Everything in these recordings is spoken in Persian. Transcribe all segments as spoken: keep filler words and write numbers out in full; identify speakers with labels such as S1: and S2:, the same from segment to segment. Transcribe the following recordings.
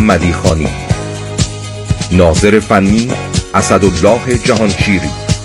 S1: مدیخانی. ناظر فنی اسدالله جهانشیری.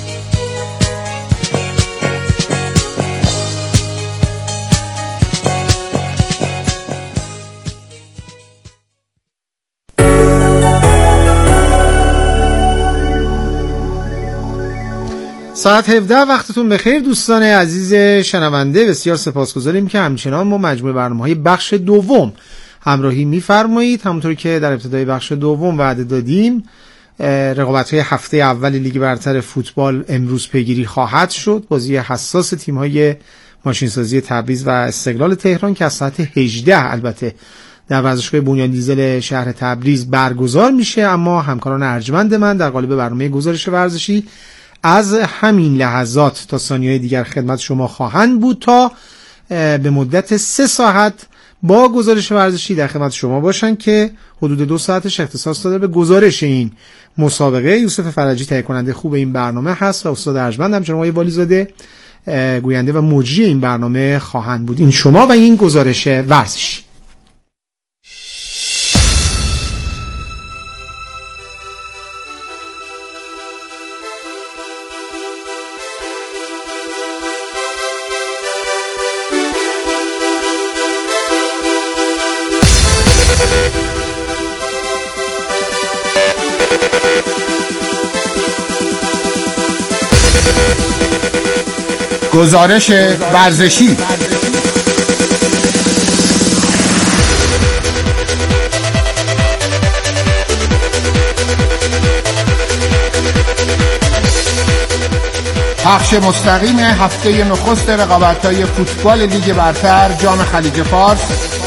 S2: ساعت هفده وقتتون بخیر دوستان عزیز شنونده. بسیار سپاسگزاریم که همچنان ما مجموعه برنامه‌های بخش دوم همراهی می‌فرمایید. همونطور که در ابتدای بخش دوم وعده دادیم، رقابت‌های هفته اول لیگ برتر فوتبال امروز پیگیری خواهد شد. بازی حساس تیم‌های ماشینسازی تبریز و استقلال تهران که از ساعت هجده البته در ورزشگاه بنیان دیزل شهر تبریز برگزار میشه. اما همکاران ارجمند من در قالب برنامه گزارش ورزشی از همین لحظات تا ثانیه‌های دیگر خدمت شما خواهند بود تا به مدت سه ساعت با گزارش ورزشی در خدمت شما باشن که حدود دو ساعتش اختصاص داده به گزارش این مسابقه. یوسف فرجی تهیه کننده خوب این برنامه هست و استاد ارجمند هم جناب آقای والیزاده گوینده و مجری این برنامه خواهند بود. این شما و این گزارش ورزشی.
S3: گزارش ورزشی. پخش مستقیم هفته نخست رقابت‌های فوتبال لیگ برتر جام خلیج فارس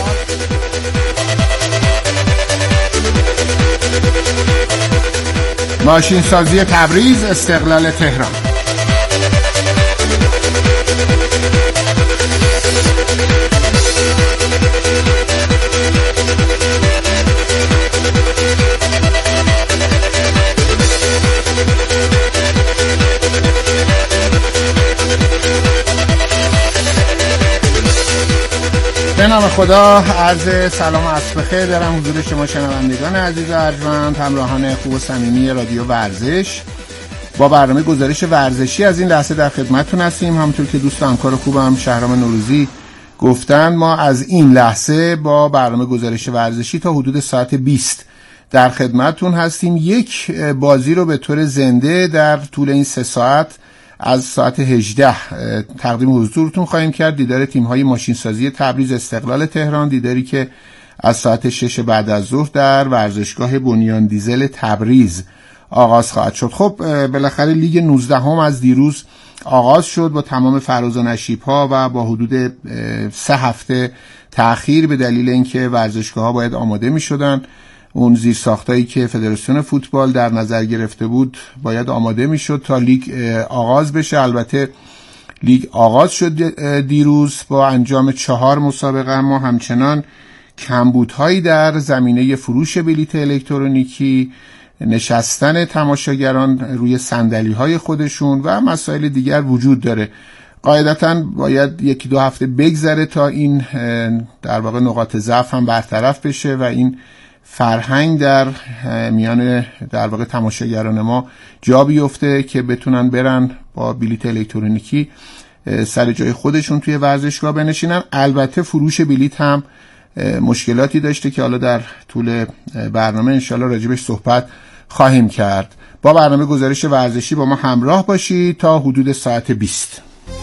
S3: ماشینسازی تبریز استقلال تهران. به نام خدا، عرض سلام و عصر بخیر دارم حضور شما شنوندگان عزیز و ارجمند، همراهان خوب و صمیمی رادیو ورزش. با برنامه گزارش ورزشی از این لحظه در خدمتتون هستیم. همونطور که دوست و همکار خوبم شهرام نوروزی گفتن، ما از این لحظه با برنامه گزارش ورزشی تا حدود ساعت بیست در خدمتتون هستیم. یک بازی رو به طور زنده در طول این سه ساعت از ساعت هجده تقدیم حضورتون خواهیم کرد. دیدار تیم‌های ماشینسازی تبریز استقلال تهران، دیداری که از ساعت شش بعد از ظهر در ورزشگاه بنیان دیزل تبریز آغاز خواهد شد. خب بالاخره لیگ نوزده هم از دیروز آغاز شد با تمام فراز و نشیب‌ها و با حدود سه هفته تأخیر به دلیل اینکه ورزشگاه‌ها باید آماده می‌شدن. اون زیرساختایی که فدراسیون فوتبال در نظر گرفته بود باید آماده میشد تا لیگ آغاز بشه. البته لیگ آغاز شد دیروز با انجام چهار مسابقه، اما همچنان کمبودهایی در زمینه فروش بلیت الکترونیکی، نشستن تماشاگران روی صندلی‌های خودشون و مسائل دیگر وجود داره. قاعدتاً باید یکی دو هفته بگذره تا این در واقع نقاط ضعف هم برطرف بشه و این فرهنگ در میان در واقع تماشاگران ما جا بیفته که بتونن برن با بلیت الکترونیکی سر جای خودشون توی ورزشگاه بنشینن. البته فروش بلیت هم مشکلاتی داشته که حالا در طول برنامه انشالله راجبش صحبت خواهیم کرد. با برنامه گزارش ورزشی با ما همراه باشید تا حدود ساعت بیست.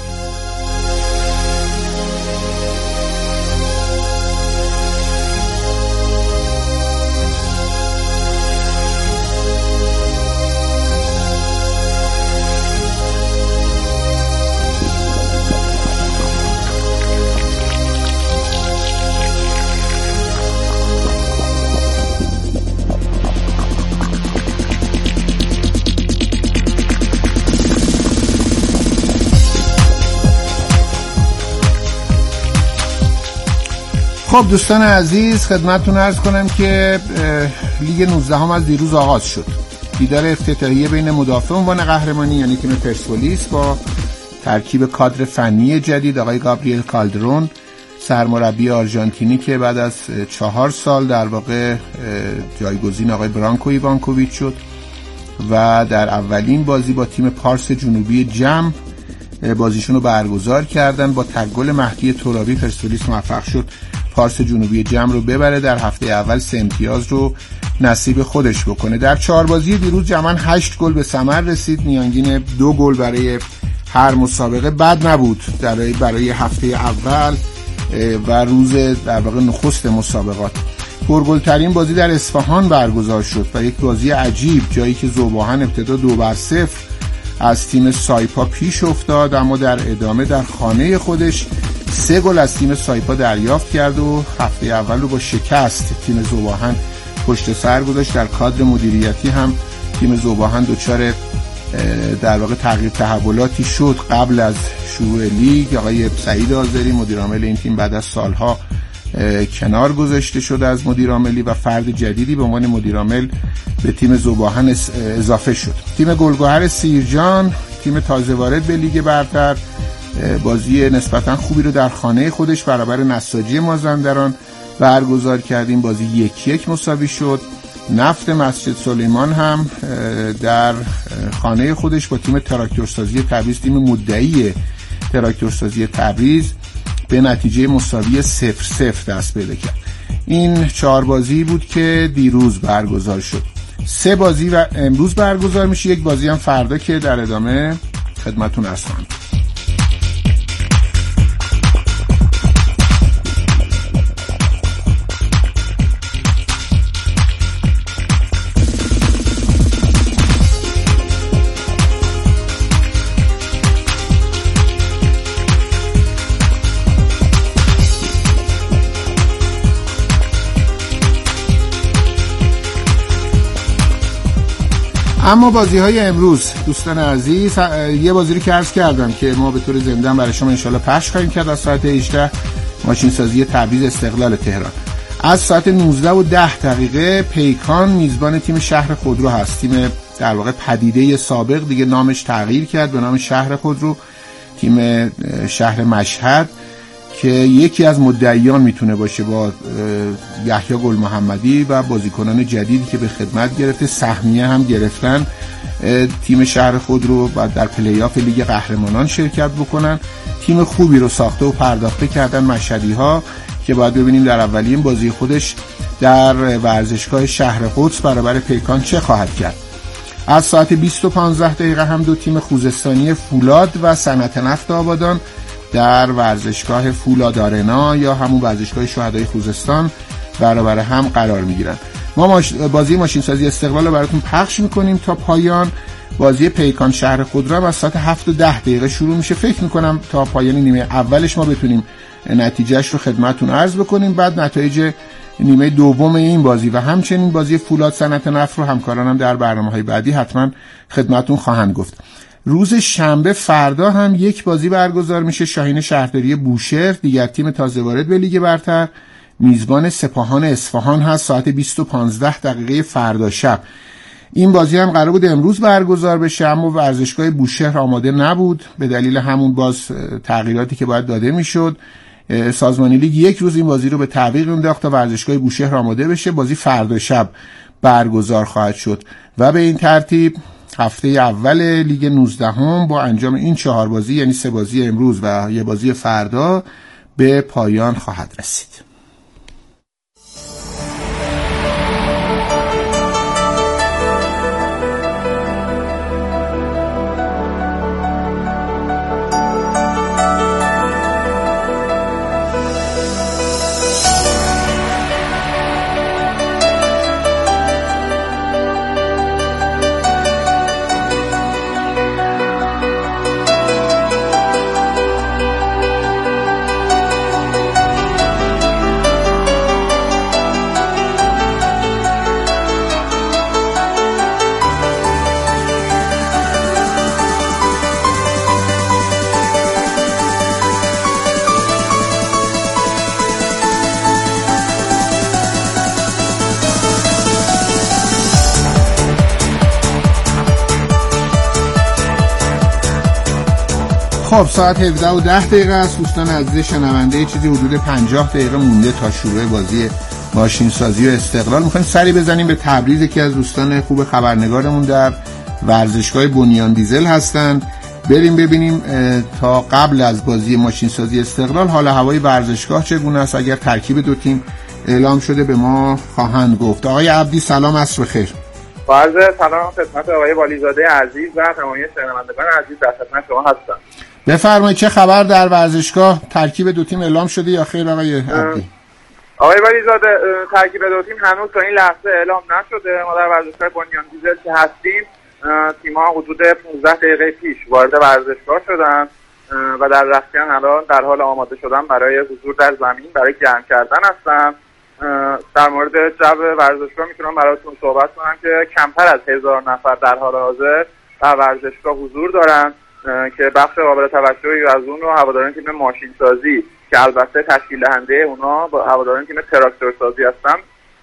S3: خب دوستان عزیز، خدمتتون عرض کنم که لیگ نوزده هم از دیروز آغاز شد. دیدار افتتاحیه بین مدافع عنوان قهرمانی یعنی تیم پرسپولیس با ترکیب کادر فنی جدید آقای گابریل کالدرون سرمربی آرژانتینی که بعد از چهار سال در واقع جایگزین آقای برانکو ایوانکوویچ شد و در اولین بازی با تیم پارس جنوبی جم بازیشون رو برگزار کردن. با تک گل مهدی ترابی پرسپولیس موفق شد پارس جنوبی جم رو ببره، در هفته اول سه امتیاز رو نصیب خودش بکنه. در چهار بازی دیروز جمعاً هشت گل به ثمر رسید، میانگین دو گل برای هر مسابقه. بد نبود برای برای هفته اول و روز در واقع نخست مسابقات. پرگل‌ترین بازی در اصفهان برگزار شد و یک بازی عجیب، جایی که ذوباهن ابتدا دو بر صفر از تیم سایپا پیش افتاد، اما در ادامه در خانه خودش سه گل از تیم سایپا دریافت کرد و هفته اول رو با شکست تیم ذوباهن پشت سر گذاشت. در کادر مدیریتی هم تیم ذوباهن دچار در واقع تغییر تحولاتی شد. قبل از شروع لیگ آقای سعید آذری مدیر عامل این تیم بعد از سالها کنار گذاشته شد از مدیر عاملی و فرد جدیدی به عنوان مدیر عامل به تیم ذوباهن اضافه شد. تیم گلگهر سیرجان، تیم تازه وارد به لیگ برتر، بازی نسبتا خوبی رو در خانه خودش برابر نساجی مازندران برگزار کردیم. بازی یک یک مساوی شد. نفت مسجد سلیمان هم در خانه خودش با تیم تراکتورسازی تبریز، تیم مدعی تراکتورسازی تبریز، به نتیجه مساوی صفر صفر دست پیدا کرد. این چهار بازی بود که دیروز برگزار شد. سه بازی و امروز برگزار میشه، یک بازی هم فردا که در ادامه خدمتتون عرض خواهم. اما بازی های امروز دوستان عزیز، یه بازی رو که عرض کردم که ما به طور زنده برای شما انشالله پخش خواهیم کرد از ساعت هجده، ماشین سازی تبریز استقلال تهران. از ساعت نوزده و ده دقیقه پیکان میزبان تیم شهر خودرو هست. تیم در واقع پدیده سابق دیگه نامش تغییر کرد به نام شهر خودرو، تیم شهر مشهد که یکی از مدعیان میتونه باشه با یحیی گل محمدی و بازیکنان جدیدی که به خدمت گرفته. سهمیه هم گرفتن تیم شهر خودرو و در پلی آف لیگ قهرمانان شرکت بکنن. تیم خوبی رو ساخته و پرداخته کردن مشهدی ها که باید ببینیم در اولین بازی خودش در ورزشگاه شهر قدس برابر پیکان چه خواهد کرد. از ساعت بیست و پانزده دقیقه هم دو تیم خوزستانی فولاد و صنعت نفت آبادان در ورزشگاه فولاد آرنا یا همون ورزشگاه شهدای خوزستان برابر هم قرار میگیرن. ما ماش... بازی ماشین سازی استقلال رو براتون پخش میکنیم تا پایان. بازی پیکان شهر خودرو هم از ساعت هفت و ده دقیقه شروع میشه. فکر میکنم تا پایان نیمه اولش ما بتونیم نتیجهش رو خدمتتون عرض بکنیم، بعد نتایج نیمه دوم این بازی و همچنین بازی فولاد صنعت نفت رو همکارانم در برنامه‌های بعدی حتما خدمتتون خواهند گفت. روز شنبه فردا هم یک بازی برگزار میشه. شاهین شهرداری بوشهر، دیگر تیم تازه وارد به لیگ برتر، میزبان سپاهان اصفهان هست. ساعت بیست و پانزده دقیقه فردا شب. این بازی هم قرار بود امروز برگزار بشه اما ورزشگاه بوشهر آماده نبود به دلیل همون باز تغییراتی که باید داده میشد. سازمان لیگ یک روز این بازی رو به تعویق انداخت تا ورزشگاه بوشهر آماده بشه. بازی فردا شب برگزار خواهد شد و به این ترتیب هفته اول لیگ نوزده هم با انجام این چهار بازی، یعنی سه بازی امروز و یه بازی فردا، به پایان خواهد رسید. خب ساعت هفده و ده دقیقه است. دوستان عزیز شنونده، چیزی حدود پنجاه دقیقه مونده تا شروع بازی ماشین سازی و استقلال. میخوایم سری بزنیم به تبریز. یکی از دوستان خوب خبرنگارمون در ورزشگاه بنیان دیزل هستند. بریم ببینیم تا قبل از بازی ماشین سازی استقلال حال هوای ورزشگاه چگونه است. اگر ترکیب دو تیم اعلام شده به ما خواهند گفت. آقای عبدی سلام، عصر بخیر.
S4: عرض سلام خدمت آقای والیزاده عزیز و تمامی شنوندگان عزیز در خدمت شما هستم.
S3: بفرمایید چه خبر در ورزشگاه؟ ترکیب دو تیم اعلام شده یا خیر آقای عبدی؟
S4: آقای والیزاده ترکیب دو تیم هنوز تا این لحظه اعلام نشده. ما در ورزشگاه بنیان دیزل که هستیم، تیم‌ها حدود پانزده دقیقه پیش وارد ورزشگاه شدن و در رختکن الان در حال آماده شدن برای حضور در زمین برای گرم کردن هستن. در مورد جو ورزشگاه میتونم براتون صحبت کنم که کمتر از هزار نفر در حال حاضر در ورزشگاه حضور دارن که بخش قابل توجهی از اون رو هواداران تیم ماشین سازی که البته تشکیل دهنده اونا با هواداران تیم تراکتور سازی هستن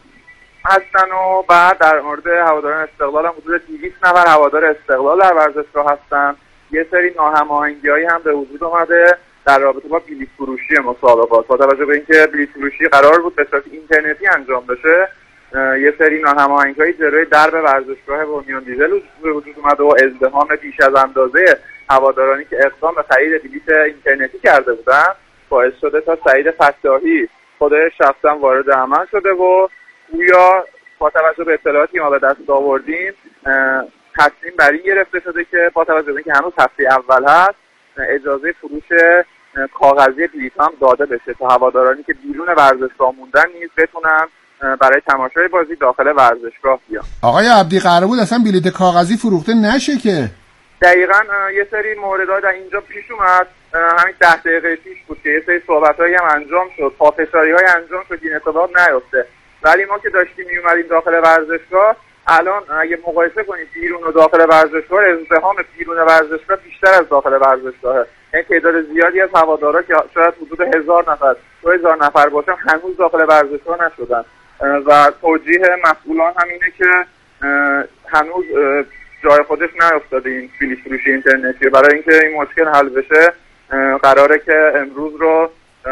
S4: هستن و بعد در مورد هواداران استقلال هم حدود دویست نفر هوادار استقلال در ورزشگاه هستن. یه سری ناهماهنگی‌هایی هم به وجود اومده در رابطه با بلیط فروشی مسابقات. با توجه به اینکه بلیط فروشی قرار بود به صورت اینترنتی انجام بشه، یه سری ناهماهنگی‌های جلوی درب ورزشگاه بنیان دیزل به وجود اومده و ازدحام بیش از اندازه هوادارانی که اقدام به خرید بلیط اینترنتی کرده بودن باعث شده تا سعید فتاحی خودش شخصا وارد عمل شده و گویا با توجه به اطلاعاتی ما به دست آوردیم تصمیم بر این گرفته شده که با توجه به اینکه هنوز هفته اول هست اجازه فروش کاغذی بلیط هم داده بشه تا هوادارانی که بیرون ورزشگاه موندن نیز بتونن برای تماشای بازی داخل ورزشگاه بیان.
S3: آقای عبدی قرار بود اصلا بلیط کاغذی فروخته نشه که؟
S4: دقیقاً یه سری موردها در اینجا پیش اومد. همین ده دقیقه پیش بود که یه سری صحبت‌هایی هم انجام شد، پافشاری‌های انجام شد این اتفاق نیفته. ولی ما که داشتیم میومدیم داخل ورزشگاه، الان اگه مقایسه کنیم بیرون و داخل ورزشگاه، ازدحام بیرون ورزشگاه بیشتر از داخل ورزشگاهه. این تعداد زیادی از هوادارا که شاید حدود هزار نفر دو هزار نفر باشن هنوز داخل ورزشگاه نشدن و توجیه مسئولان هم اینه که هنوز جای خودش نیفتاده این بلیط فروشی اینترنتی. برای اینکه این مشکل حل بشه قراره که امروز رو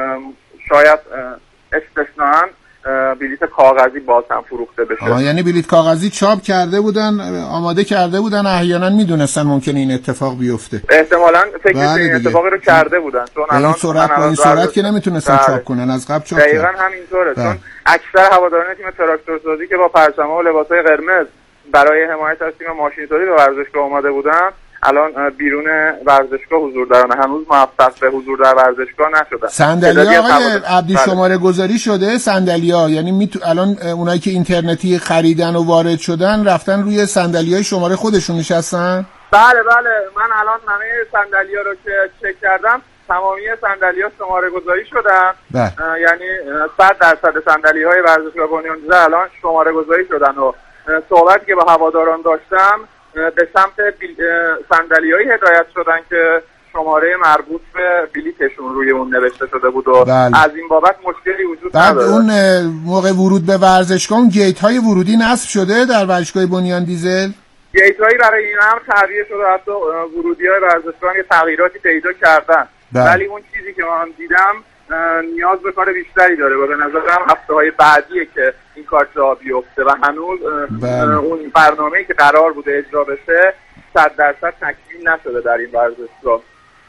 S4: شاید استثناً بلیط کاغذی باز هم فروخته بشه.
S3: آه یعنی بلیط کاغذی چاپ کرده بودن، آماده کرده بودن، احیانا میدونستن ممکنه این اتفاق بیفته.
S4: احتمالاً فکر این اتفاقی رو کرده بودن چون الان
S3: سرعت با این سرعت که نمیتونستن چاپ کنن، از قبل چاپ
S4: دقیقاً همینطوره. چون اکثر هواداران تیم تراکتور سازی که با پرچم‌ها و لباس‌های قرمز برای حمایت از تیم ماشین سازی به ورزشگاه اومده بودن الان بیرون ورزشگاه حضور دارن، هنوز موفق به حضور در ورزشگاه نشدن.
S3: صندلی آقای عبدی شماره گذاری شده صندلی‌ها، یعنی میتو... الان اونایی که اینترنتی خریدن و وارد شدن رفتن روی صندلی‌های شماره خودشون نشستن؟
S4: بله بله، من الان همه صندلی‌ها رو که چک کردم تمامی صندلی‌ها شماره گذاری شدن. یعنی صد درصد صندلی‌های ورزشگاه بنیان دیزل الان شماره گذاری شدن و صحبتی که با هواداران داشتم به سمت صندلی‌هایی هدایت شدن که شماره مربوط به بلیتشون روی اون نوشته شده بود و بله. از این بابت مشکلی وجود
S3: بعد
S4: نداره.
S3: اون موقع ورود به ورزشگاه اون گیت‌های ورودی نصب شده در ورزشگاه بنیان دیزل؟
S4: گیت‌هایی برای این هم تغییر شده، حتی ورودی‌های ورزشگاه یه تغییراتی پیدا کردن. بله. ولی اون چیزی که من دیدم نیاز به کار بیشتری داره و به نظرم هفته‌های بعدیه که این کار جا بیفته و هنوز بله. اون برنامه‌ای که قرار بوده اجرا بشه صد درصد تکمیل نشده در این ورزشگاه.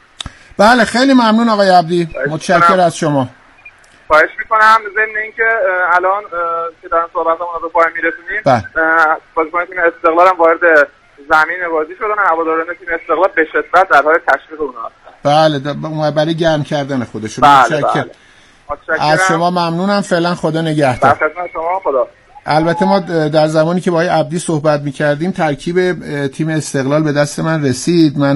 S3: بله خیلی ممنون آقای عبدی، متشکرم از شما.
S4: خواهش میکنم. ضمن اینکه الان که دارم صحبتمون رو به پایان میرسونیم، بازیکن تیم استقلال هم وارد زمین بازی شدن، هواداران تیم استقلال به شدت در حال تشویق اونها هستن.
S3: بله برای گرم کردن خودشون.
S4: بله متشکرم.
S3: بله. از شما ممنونم. فعلا خدا نگهدار.
S4: شما خدا.
S3: البته ما در زمانی که با آقای عبدی صحبت می‌کردیم ترکیب تیم استقلال به دست من رسید. من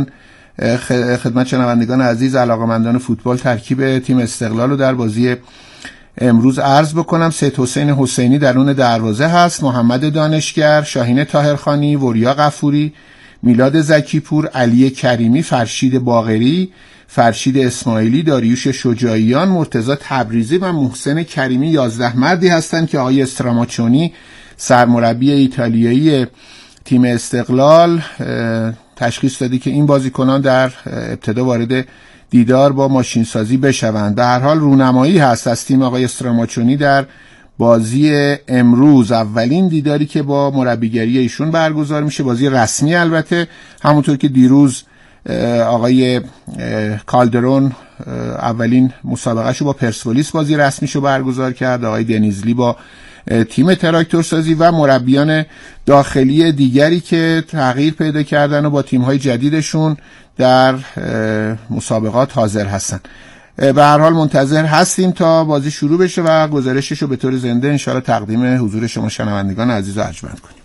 S3: خدمت شنوندگان عزیز علاقه‌مندان فوتبال ترکیب تیم استقلال رو در بازی امروز عرض بکنم. سید حسین حسینی درون دروازه هست، محمد دانشگر، شاهین طاهرخانی، وریا غفوری، میلاد زکیپور، علی کریمی، فرشید باقری، فرشید اسماعیلی، داریوش شجاعیان، مرتضی تبریزی و محسن کریمی یازده مردی هستند که آقای استراماچونی سرمربی ایتالیایی تیم استقلال تشخیص داده که این بازیکنان در ابتدا وارد دیدار با ماشین سازی بشوند. به هر حال رونمایی هست از تیم آقای استراماچونی در بازی امروز، اولین دیداری که با مربیگری ایشون برگزار میشه، بازی رسمی البته، همونطور که دیروز آقای کالدرون اولین مسابقهشو با پرسپولیس بازی رسمیشو برگزار کرد، آقای دنیزلی با تیم تراکتورسازی و مربیان داخلی دیگری که تغییر پیدا کردن و با تیم‌های جدیدشون در مسابقات حاضر هستن. به هر حال منتظر هستیم تا بازی شروع بشه و گزارششو به طور زنده انشاءالله تقدیم حضور شما شنوندگان عزیز و ارجمند کنیم.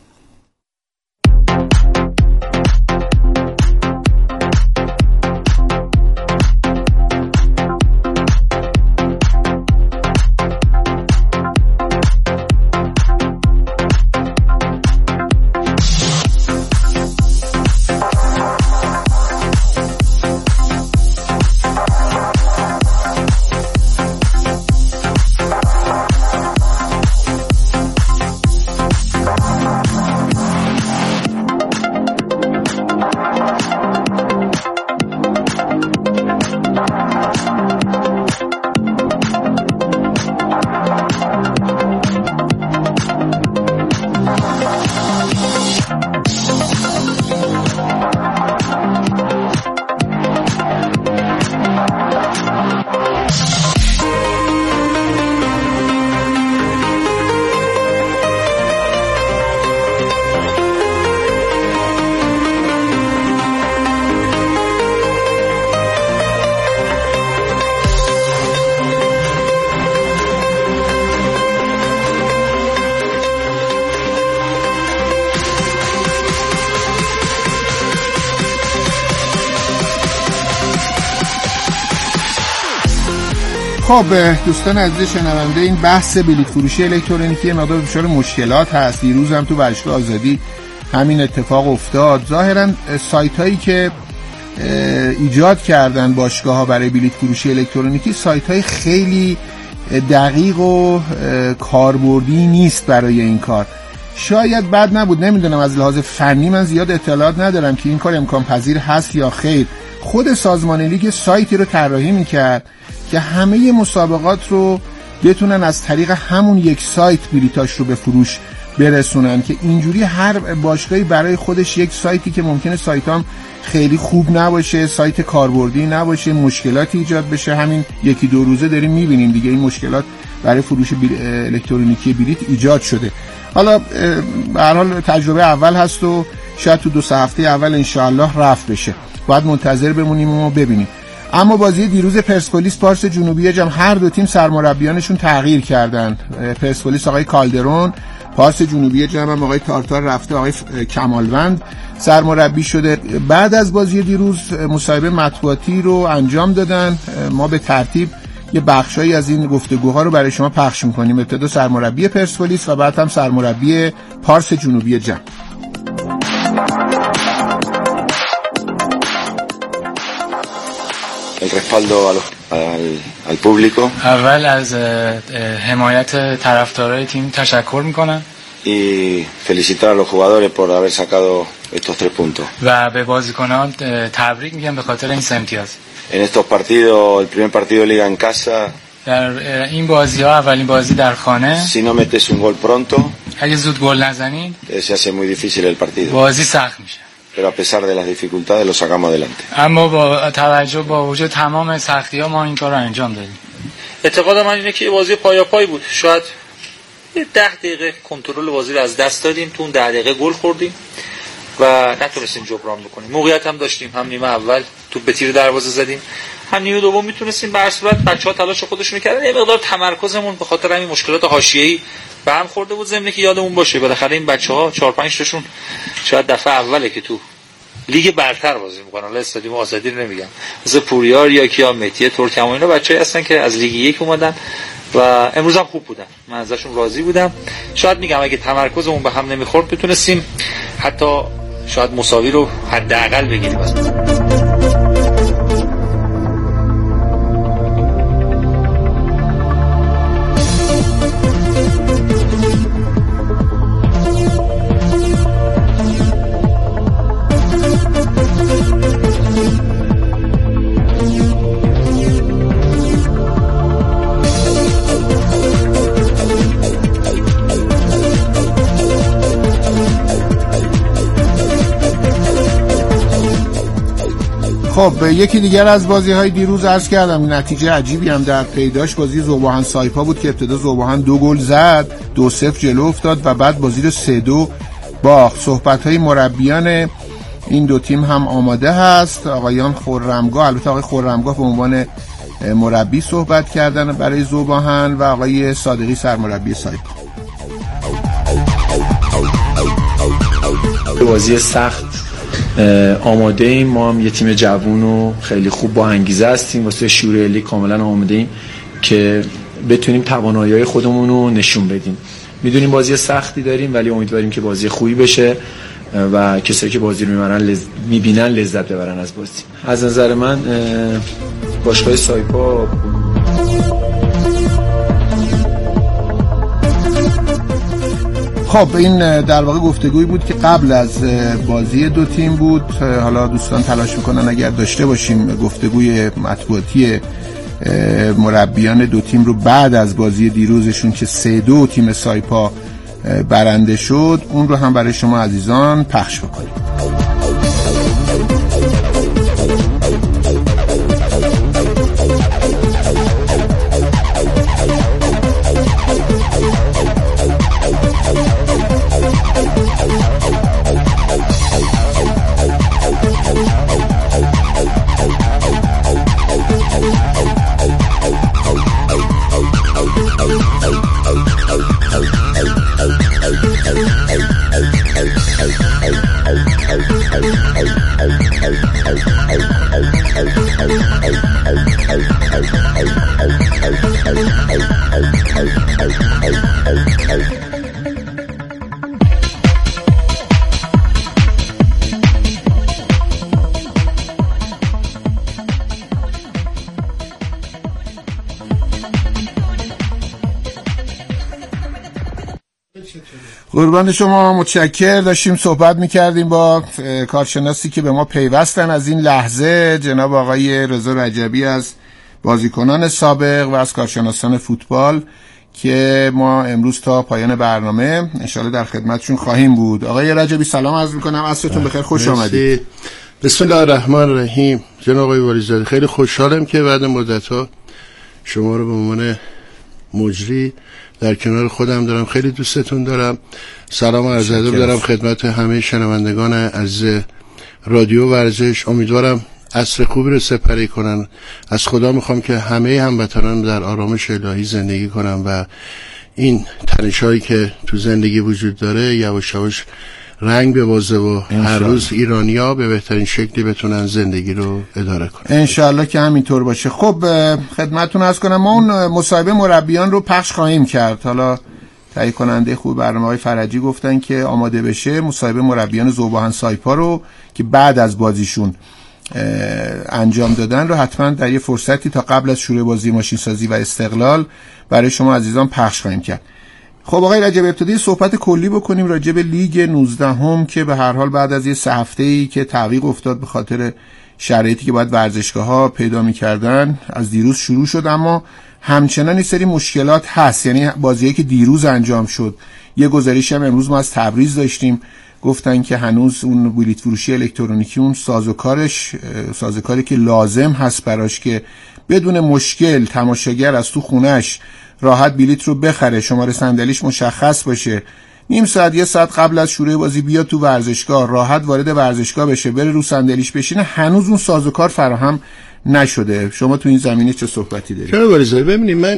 S3: خب دوستان عزیز شنونده، این بحث بلیط فروشی الکترونیکی مقدار دچار مشکلات هست. دیروز هم تو ورزشگاه آزادی همین اتفاق افتاد. ظاهرا سایت هایی که ایجاد کردن باشگاه ها برای بلیط فروشی الکترونیکی سایت های خیلی دقیق و کاربردی نیست برای این کار. شاید بد نبود، نمیدونم، از لحاظ فنی من زیاد اطلاعات ندارم که این کار امکان پذیر هست یا خیر. خود سازمان لیگ سایتی رو طراحی میکرد که همه مسابقات رو بتونن از طریق همون یک سایت بلیتاش رو به فروش برسونن، که اینجوری هر باشگاهی برای خودش یک سایتی که ممکنه سایت هم خیلی خوب نباشه، سایت کاربردی نباشه، مشکلاتی ایجاد بشه. همین یکی دو روزه داریم میبینیم دیگه این مشکلات برای فروش الکترونیکی بلیت ایجاد شده. حالا به هر حال تجربه اول هست و شاید تو دو سه هفته اول انشاءالله رفع بشه. باید منتظر بمونیم و ببینیم. اما بازی دیروز پرسپولیس پارس جنوبی جم، هر دو تیم سرمربیانشون تغییر کردن. پرسپولیس آقای کالدرون، پارس جنوبی جم هم آقای تارتار رفته، آقای کمالوند سرمربی شده. بعد از بازی دیروز مصاحبه مطبوعاتی رو انجام دادن. ما به ترتیب یه بخشایی از این گفتگوها رو برای شما پخش می‌کنیم. ابتدا سرمربی پرسپولیس و بعد هم سرمربی پارس جنوبی جم.
S5: El respaldo al, al, al público.
S6: اول از حمایت طرفدارای تیم تشکر میکنم.
S5: Y felicitar a los jugadores por haber sacado estos tres puntos.
S6: و به بازیکنان تبریک میگم به خاطر این سه امتیاز.
S5: En estos partidos, el primer partido de liga en casa.
S6: در این بازی ها اولین بازی در خانه.
S5: Si no metes un gol pronto.
S6: اگه زود گل نزنید.
S5: Se hace muy difícil el partido.
S6: بازی سخت میشه.
S5: Pero a pesar de las dificultades lo sacamos adelante.
S6: اما با توجه با وجود تمام سختی‌ها ما این کار رو انجام دادیم.
S7: اعتقاد من اینه که بازی پایاپای بود. شاید ده دقیقه کنترل بازی رو از دست دادیم، تو اون ده دقیقه گل خوردیم و نتونستیم جبران بکنیم. موقعیت هم داشتیم، هم نیمه اول توپ به تیر دروازه زدیم، هم نیمه دوم میتونستیم. به هر صورت بچه‌ها تلاش خودشون کردن. یه مقدار تمرکزمون به خاطر همین مشکلات حاشیه‌ای به هم خورده بود. ضمن که یادمون باشه بالاخره این بچه‌ها چهار پنج تاشون شاید دفعه اوله که تو لیگ برتر بازی میکنن. حالا استادیوم آزادی رو نمیگم، مثل پوریار یا کیا مهدی ترکم و اینا بچه‌ای هستن که از لیگ یک اومدن و امروز هم خوب بودن. من ازشون راضی بودم. شاید میگم اگه تمرکزمون به هم نمیخورد بتونستیم حتی شاید مساوی رو حداقل بگیریم.
S3: خب یکی دیگر از بازی‌های دیروز عرض کردم نتیجه عجیبی هم در پیداش. بازی ذوباهن سایپا بود که ابتدا ذوباهن دو گل زد، دو صفر جلو افتاد و بعد بازی رو سه دو باخت. صحبت‌های مربیان این دو تیم هم آماده هست. آقایان خرمگاه، البته آقای خرمگاه به عنوان مربی صحبت کردن برای ذوباهن و آقای صادقی سرمربی سایپا.
S8: بازی سخت آماده ایم، ما هم یه تیم جوون و خیلی خوب با انگیزه هستیم، واسه شروع لیگ کاملا آماده ایم که بتونیم توانایی‌های خودمون رو نشون بدیم. میدونیم بازی سختی داریم ولی امیدواریم که بازی خوبی بشه و کسایی که بازی رو میبرن لز... میبینن لذت ببرن از بازی. از نظر من باشگاه سایپا
S3: خب این در واقع گفتگویی بود که قبل از بازی دو تیم بود. حالا دوستان تلاش میکنن اگر داشته باشیم گفتگوی مطبوعاتی مربیان دو تیم رو بعد از بازی دیروزشون که سه دو تیم سایپا برنده شد اون رو هم برای شما عزیزان پخش بکنیم. قربان شما، متشکر. داشتیم صحبت میکردیم با کارشناسی که به ما پیوستن از این لحظه، جناب آقای رضا رجبی از بازیکنان سابق و از کارشناسان فوتبال که ما امروز تا پایان برنامه انشاءالله در خدمتشون خواهیم بود. آقای رجبی سلام عرض میکنم، عصرتون بخیر، خوش آمدید.
S9: بسم الله الرحمن الرحیم. جناب آقای والیزاده خیلی خوشحالم که بعد مدت‌ها شما رو به عنوان مجری در کنار خودم دارم، خیلی دوستتون دارم. سلام عرض ادب دارم خدمت همه شنوندگان عزیز رادیو ورزش. امیدوارم عصر خوبی رو سپری کنن. از خدا میخوام که همه هموطنان در آرامش الهی زندگی کنن و این تنش‌هایی که تو زندگی وجود داره یواش یواش رنگ ببازه و هر روز ایرانی‌ها به بهترین شکلی بتونن زندگی رو اداره کنن. انشالله که همینطور باشه. خب خدمتتون عرض کنم ما اون مصاحبه مربیان رو پخش خواهیم کرد. حالا تهیه کننده خوب برنامه‌های فرجی گفتن که آماده بشه مصاحبه مربیان ذوباهن سایپا رو که بعد از بازیشون انجام دادن رو حتما در یه فرصتی تا قبل از شروع بازی ماشین سازی و استقلال برای شما عزیزان پخش خواهیم کرد. خب آقای رجب ابتدای صحبت کلی بکنیم راجع به لیگ نوزدهم که به هر حال بعد از یه سه هفته‌ای که تعویق افتاد به خاطر شرایطی که باید ورزشگاه‌ها پیدا می‌کردن از دیروز شروع شد، اما همچنان این سری مشکلات هست. یعنی بازیایی که دیروز انجام شد، یه گزارش هم امروز ما از تبریز داشتیم، گفتن که هنوز اون بلیت فروشی الکترونیکی اون سازوکارش سازوکاری که لازم هست براش که بدون مشکل تماشاگر از تو خونش راحت بلیت رو بخره، شماره صندلیش مشخص باشه، نیم ساعت یه ساعت قبل از شروع بازی بیاد تو ورزشگاه، راحت وارد ورزشگاه بشه، بره رو صندلیش بشینه، هنوز اون سازوکار فراهم نشده. شما تو این زمینه چه صحبتی دارید؟ چرا والیزاده؟ ببینید من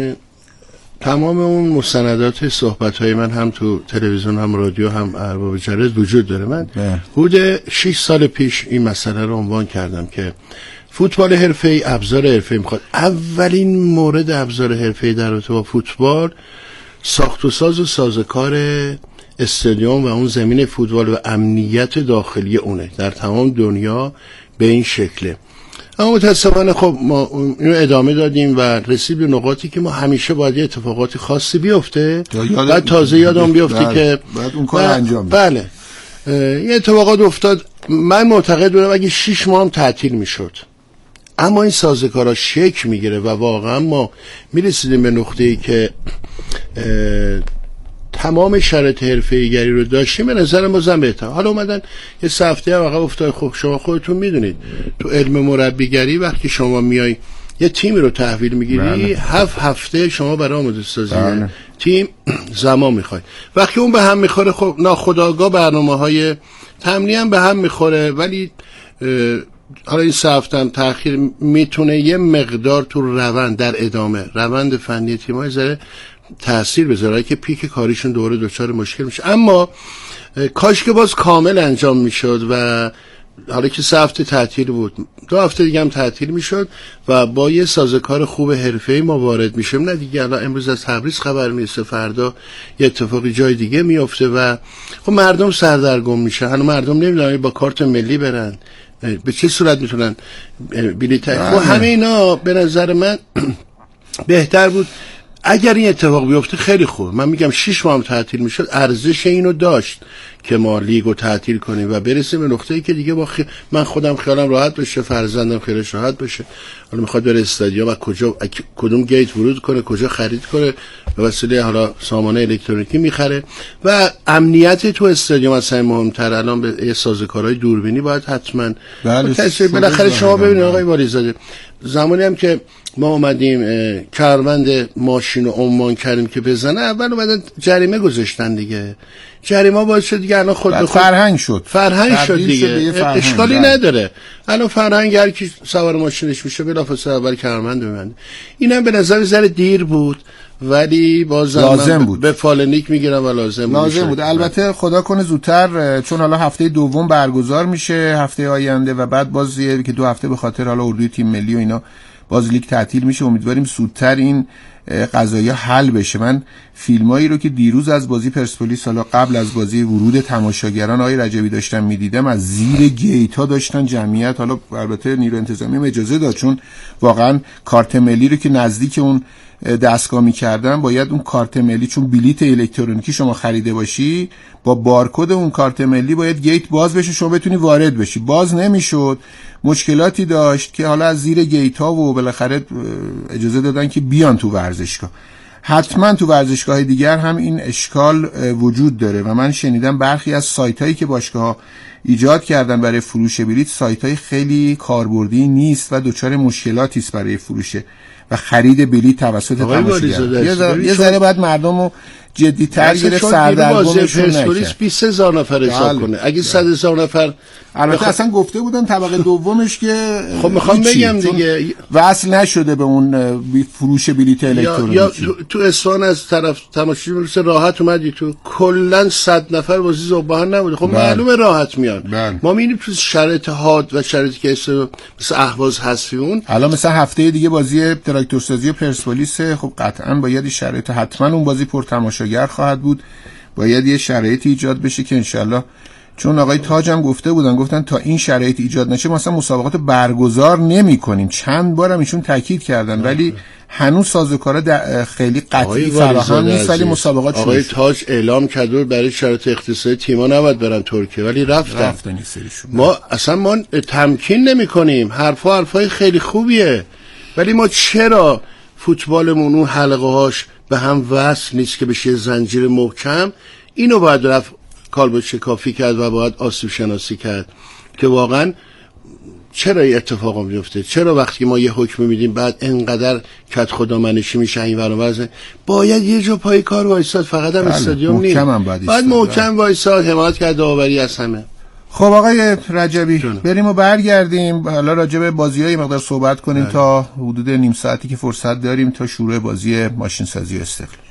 S9: تمام اون مستندات صحبت‌های من هم تو تلویزیون هم رادیو هم ارباب جرد وجود داره. من حدود شش سال پیش این مسئله رو عنوان کردم که فوتبال حرفه‌ای ابزار حرفه‌ای میخواد. اولین مورد ابزار حرفه‌ای در رابطه با فوتبال ساخت و ساز و سازوکار استادیوم و اون زمین فوتبال و امنیت داخلی اونه. در تمام دنیا به این شکله. اما متاسفانه خب ما اینو ادامه دادیم و رسید به نقاطی که ما همیشه باید یه اتفاقاتی خاصی بیفته، بعد تازه یادم بیفته که
S3: بعد اون کار انجام
S9: بله یه اتفاقات افتاد. من معتقد بودم اگه شش ماه هم تعطیل میشد، اما این سازوکارا شکل میگیره و واقعا ما میرسیدیم به نقطه‌ای که تمام شرایط حرفه‌ایگری رو داشتیم به نظر ما زن بهتر. حالا اومدن یه هفته هم عقب افتاد. خب شما خودتون میدونید تو علم مربیگری وقتی شما میای یه تیمی رو تحویل میگیری بله. هفت هفته شما برای آماده سازی بله. تیم زمان میخوای. وقتی اون به هم میخوره خب ناخودآگاه برنامه‌های تمرینی هم به هم میخوره، ولی حالا این سه هفته هم تأخیر میتونه یه مقدار تو روند در ادامه روند فنی تیم‌ها زره تأثیر بذاره که پیک کاریشون دوره دچار مشکل میشه. اما کاش که باز کامل انجام میشد و حالا که سه هفته تعطیل بود دو هفته دیگه هم تعطیل میشد و با یه سازوکار خوب حرفه‌ای ما وارد میشیم. نه دیگه الان امروز از تبریز خبر میرسه، فردا یه اتفاقی جای دیگه میفته و خب مردم سردرگم میشه. هنوز مردم نمیدونن با کارت ملی برن به چه صورت میتونن بلیط. خب همه اینا به نظر من بهتر بود اگر این اتفاق بیفته. خیلی خوب، من میگم شش ماه هم تعطیل میشد ارزش اینو داشت که ما لیگو تعطیل کنیم و برسیم به نقطه‌ای که دیگه با خی... من خودم خیالم راحت بشه، فرزندم خیالش راحت بشه. حالا میخواد بره استادیوم و کجا کدوم گیت ورود کنه، کجا خرید کنه، به وسیله حالا سامانه الکترونیکی میخره و امنیت تو استادیوم اصلا مهمتر. الان به یه سازوکارهای دوربینی باید حتما بله. بالاخره شما ببینید آقای والیزاده، زمانی هم که ما اومدیم کارمند ماشین رو عنوان کردیم که بزنه، اول اومدن جریمه گذاشتن دیگه. جریمه باعث شد دیگه الان خود به خود
S3: فرهنگ شد
S9: فرهنگ شد دیگه فرهنگ. اشکالی بله. نداره الان فرهنگ هر کی سوار ماشینش میشه بلافاصله اول کارمند ببنده. اینم به نظر ذره دیر بود ولی باز
S3: لازم بود.
S9: به فالنیک میگیرم و لازم,
S3: لازم بود. بود البته خدا کنه زودتر، چون حالا هفته دوم برگزار میشه هفته آینده و بعد باز که دو هفته به خاطر حالا اردوی تیم ملی و اینا باز لیگ تعطیل میشه. امیدواریم زودتر این قضایا حل بشه. من فیلمایی رو که دیروز از بازی پرسپولیس حالا قبل از بازی ورود تماشاگران آقای رجبی داشتم میدیدم، از زیر گیت ها داشتن جمعیت، حالا البته نیرو انتظامی اجازه داد چون واقعا کارت ملی رو که نزدیک اون دستگاه میکردن باید اون کارت ملی، چون بلیت الکترونیکی شما خریده باشی با بارکد اون کارت ملی باید گیت باز بشه شما بتونی وارد بشی، باز نمیشد. مشکلاتی داشت که حالا از زیر گیت ها و بالاخره اجازه دادن که بیان تو ورزشگاه. حتما تو ورزشگاه دیگر هم این اشکال وجود داره و من شنیدم برخی از سایت هایی که باشگاه ایجاد کردن برای فروش بلیت سایت های خیلی کاربردی نیست و دچار مشکلاتی است برای فروش و خرید بلیط توسط تماشاگر. یه ذره بعد مردمو جدی‌تر گرفت، سردرگمشون نکرد.
S9: بیست هزار نفر حساب کنه اگه صد هزار نفر.
S3: البته بخ... اصلا گفته بودن طبقه دومش که
S9: خب میخوام بگم دیگه
S3: وصل نشده به اون فروش بلیط الکترونیکی.
S9: یا, یا تو اصفهان از طرف تماشاگر راحت اومدی تو کلا صد نفر بازی زبان نبوده. خب معلومه راحت میان. بل. ما میبینیم تو شرایط حاد و شرایطی که مثل اهواز حذفیون
S3: الان مثلا هفته دیگه بازی تراکتورسازی پرسپولیس، خب قطعا باید شرایط حتما اون بازی پر تماشاگر خواهد بود. باید یه شرایطی ایجاد بشه که انشالله، چون آقای تاج هم گفته بودن گفتن تا این شرایط ایجاد نشه مثلا مسابقات برگزار نمی کنیم. چند بارم ایشون تاکید کردن ولی هنوز سازوکارا خیلی قطعی فراهم نیست. ولی مسابقات شروع
S9: آقای تاج اعلام کرده برای شرایط اقتصادی تیم‌ها نباید برن ترکیه ولی رفتن, رفتن ما اصلا ما تمکین نمی کنیم. حرفا حرفای خیلی خوبیه ولی ما چرا فوتبالمون اون حلقه هاش به هم وصل نیست که بشه زنجیر محکم؟ اینو باید رفت کالبد شکافی کرد و باید آسیب شناسی کرد که واقعا چرا این اتفاق میفته. چرا وقتی ما یه حکم میدیم بعد انقدر کت خدا منشی میشه این ور باید یه جا پای کار وایساد. فقط هم استادیوم نیست، باید محکم وایساد، حمایت کرد داوری از همه.
S3: خب آقای رجبی جونه. بریم و برگردیم حالا راجع به بازی‌های مقدار صحبت کنیم بله. تا حدود نیم ساعتی که فرصت داریم تا شروع بازی ماشین سازی استقلال.